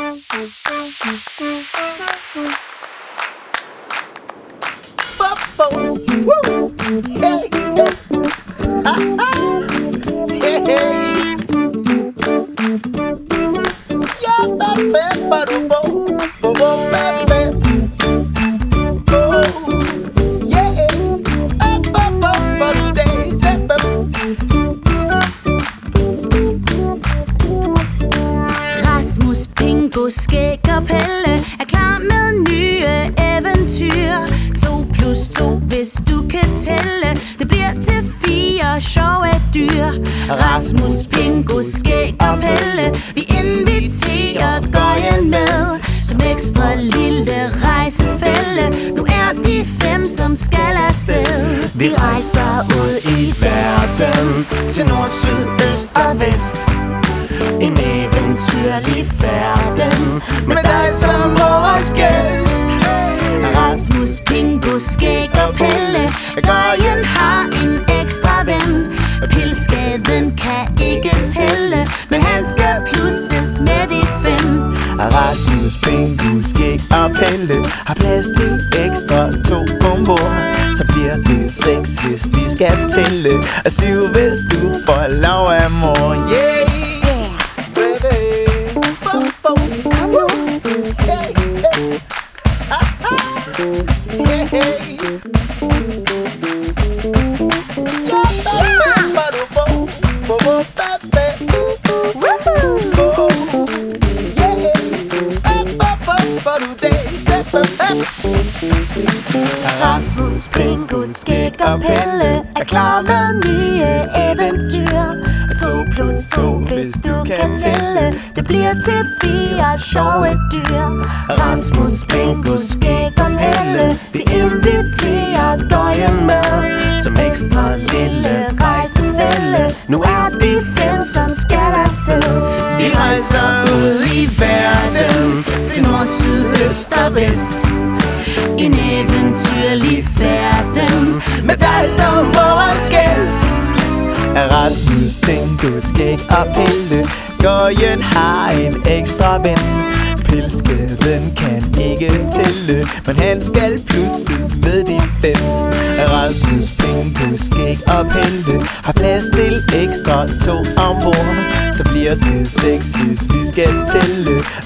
Rasmus, Pingo, Skæg og Pelle er klar med nye eventyr. 2+2, hvis du kan tælle. Det bliver til 4 sjove dyr. Rasmus, Pingo, Skæg og Pelle, vi inviterer Gøjen med som ekstra lille rejsefælle. Nu er de 5, som skal afsted. Vi rejser ud i verden, til nord, syd, øst og vest. En eventyrlig færden, med dig som vores gæst. Rasmus, Pingo, Skæg og Pelle, Gøjen har en ekstra ven. Pilskaden kan ikke tælle, men han skal plusses med de 5. Rasmus, Pingo, Skæg og Pelle har plads til ekstra 2 ombord. Så bliver det 6, hvis vi skal tælle, og 7, hvis du får lov af mor. Yeah! Rasmus, Pingo, Skæg og Pelle er klar med nye eventyr. 2+2, hvis du kan tælle. Det bliver til 4 sjove dyr. Rasmus, Pingo, Skæg og Pelle, vi inviterer Gøjen med som ekstra lille rejsefælle. Nu er de 5, som skal afsted. Vi rejser ud i verden, til nord, syd, øst og vest. En eventyrlig færden, med dig som vores gæst. Rasmus, Pingo, Skæg og Pelle, Gøjen har en ekstra ven. Pilskaden kan ikke tælle, men han skal plusses med de 5. Rasmus, Pingo, Skæg og Pelle har plads til ekstra 2 ombord. Så bliver det 6, hvis vi skal tælle,